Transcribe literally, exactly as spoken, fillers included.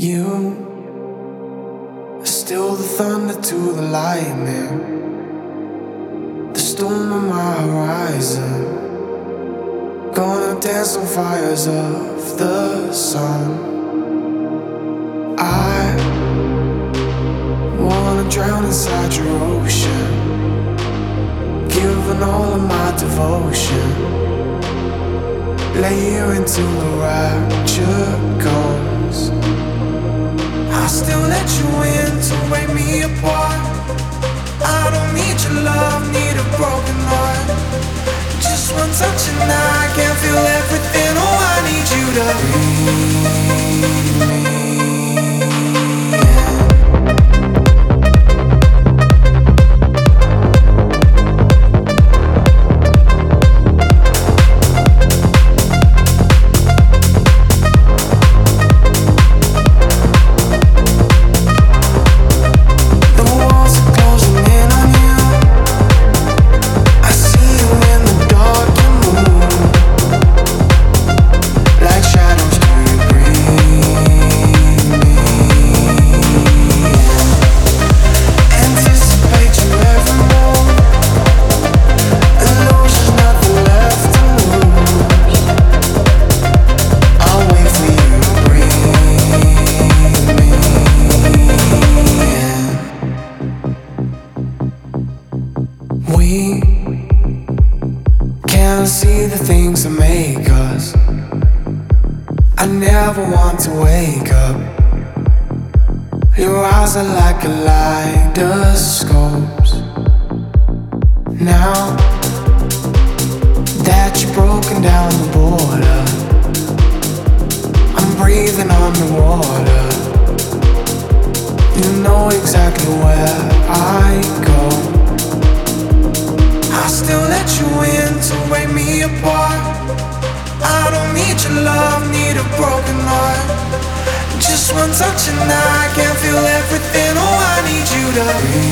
You are still the thunder to the lightning, the storm on my horizon. Gonna dance on fires of the sun. I wanna drown inside your ocean, giving all of my devotion. Lay here until the rapture comes. I still let you in to break me apart. I don't need your love, need a broken heart. Just one touch and I can feel everything. Oh, I need you to breathe me. We can't see the things that make us. I never want to wake up. Your eyes are like kaleidoscopes. Now that you've broken down the border, I'm breathing underwater. You know exactly where I go. I still let you in to break me apart. I don't need your love, need a broken heart. Just one touch and I can feel everything. Oh, I need you to breathe.